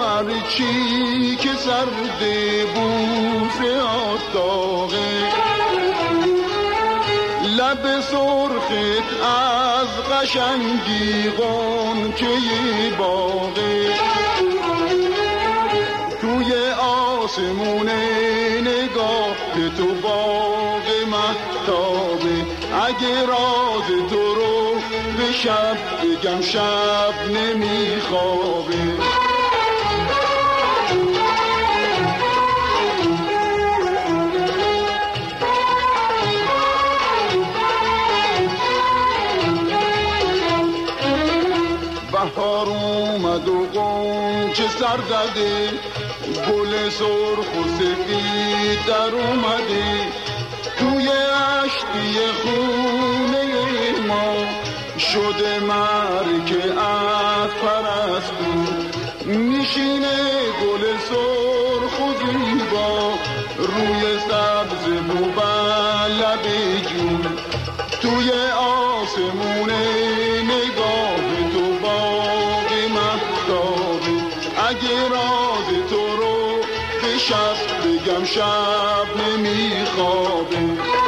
هرچی که سرد بوس آتاقه، لب سرخت از قشنگی غنچه باغه، توی آسمون نگاه تو باغ مهتابه. اگه راز تو رو به شب بگم شب نمیخوابه. بهار اومد و غنچه سر زده، گل سرخ و سفید در اومده، توی اشکی خونه ما شده مرکه از پرستو. میشینه گل سرخ و زیبا روی سبز مبلب جون، توی آسمون نگاه تو باغ مهتابه. اگه راز تو رو به شب بگم شب نمیخوابه.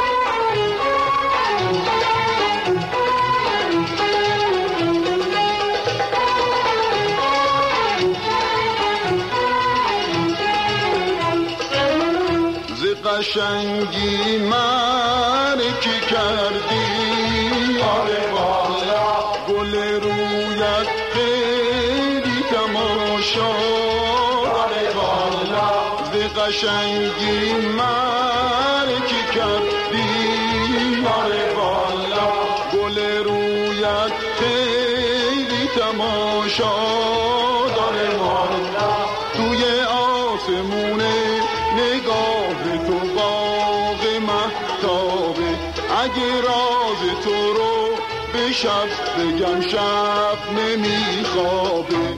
ز قشنگی مرکی کردی، آره والا گل رویت خیلی تماشا، آره والا ز قشنگی مرکی کردی، آره والا گل رویت خیلی تماشا داره والا. توی آسمون نگاه تو باغ مهتابه. اگه راز تو رو به شب بگم شب نمیخوابه.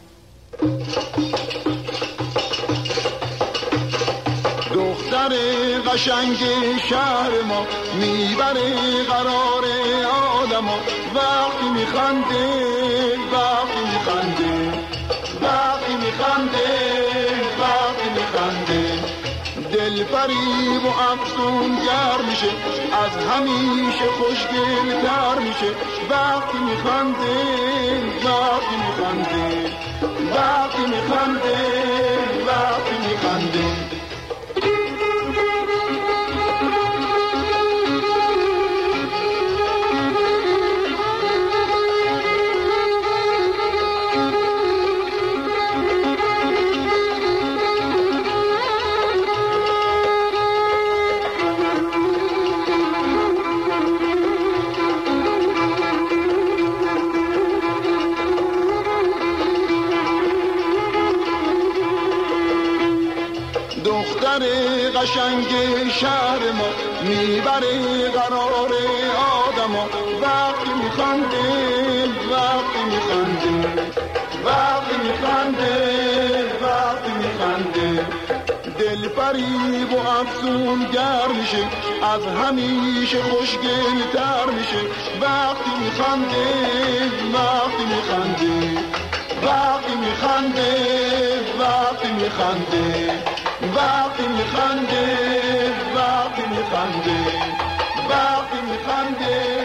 دختر قشنگ شهر ما میبره قرار آدما، وقتی میخنده وقتی میخنده وقتی میخنده وقتی میخنده، دل فریب و افسون گر میشه، از همیشه خوشگل تر میشه. وقتی میخنده وقتی میخنده وقتی میخنده وقتی میخنده. دختر قشنگ شهر ما میبره قرار آدما، وقتی میخنده وقتی میخنده وقتی میخنده وقتی میخنده، دل فریب و افسون گر میشه، از همیشه خوشگل تر میشه. وقتی میخنده وقتی میخنده وقتی میخنده وقتی میخنده وقتی میخنده وقتی میخنده وقتی میخنده